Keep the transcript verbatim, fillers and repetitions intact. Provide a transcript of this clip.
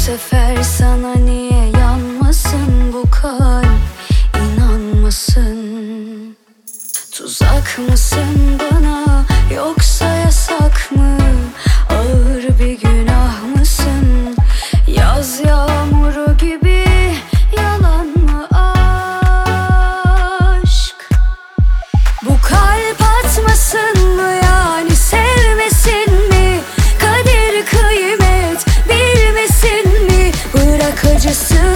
sefer sana niye yanmasın bu kalp, inanmasın. Tuzak mısın bana yoksa yasak mı? Ağır bir günah mısın? Yaz yağmuru gibi yalan mı aşk? Bu kalp atmasın mı yani, sevmesin mi? Kadir kıymet bilmesin mi? Bırak acısı